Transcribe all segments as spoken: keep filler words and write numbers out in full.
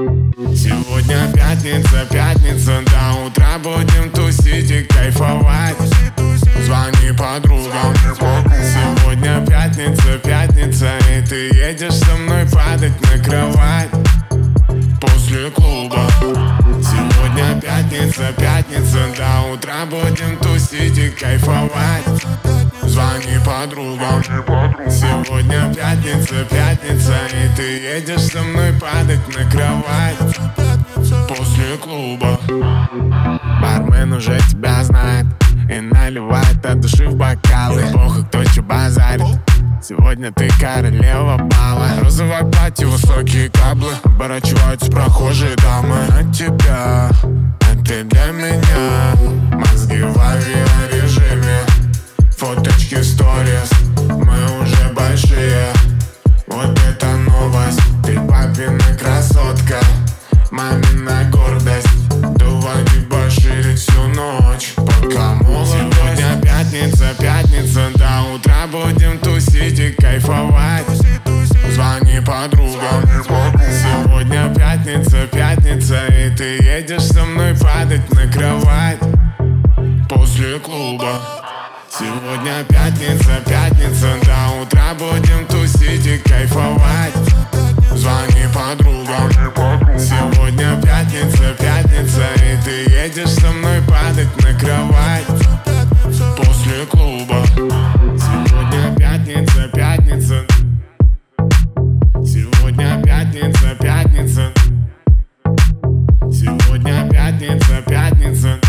Сегодня пятница, пятница, до утра будем тусить и кайфовать. Звони подругам. Сегодня пятница, пятница, и ты едешь со мной падать на кровать после клуба. Сегодня пятница, пятница, до утра будем тусить и кайфовать. Звони подругам. Сегодня пятница, пятница, и ты едешь со мной падать на кровать после клуба. Бармен уже тебя знает и наливает от души в бокалы. Похуй, кто че базарит, сегодня ты королева бала. Розовое платье, высокие каблы, оборачиваются прохожие дамы. От тебя, а ты для меня. Мозги в авиарежиме, фоточки, сторис, мы уже большие. Вот это новость, ты папина красотка, мамина гордость. Давай дебоширить всю ночь, пока молодость. Сегодня пятница, пятница, до утра будем тусить и кайфовать. Звони подругам. Сегодня пятница, пятница, и ты едешь со мной падать на кровать после клуба. Сегодня пятница, пятница, до утра будем тусить и кайфовать. Звони подругам. Сегодня пятница, пятница, и ты едешь со мной падать на кровать после клуба. Сегодня пятница, пятница. Сегодня пятница, пятница. Сегодня пятница, пятница.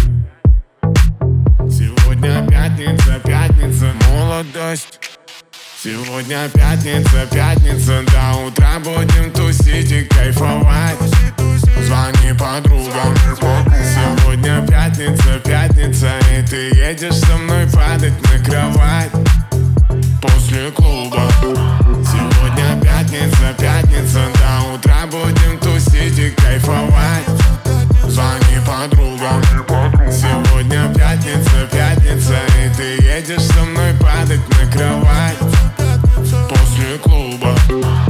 Сегодня пятница, пятница, молодость. Сегодня пятница, пятница, до утра будем тусить и кайфовать. Звони подругам. Сегодня пятница, пятница, и ты едешь со мной падать на кровать после клуба. Сегодня пятница, пятница, до утра будем тусить и кайфовать. Звони подругам. Сегодня пятница, пятница, и ты едешь со мной падать на кровать после клуба.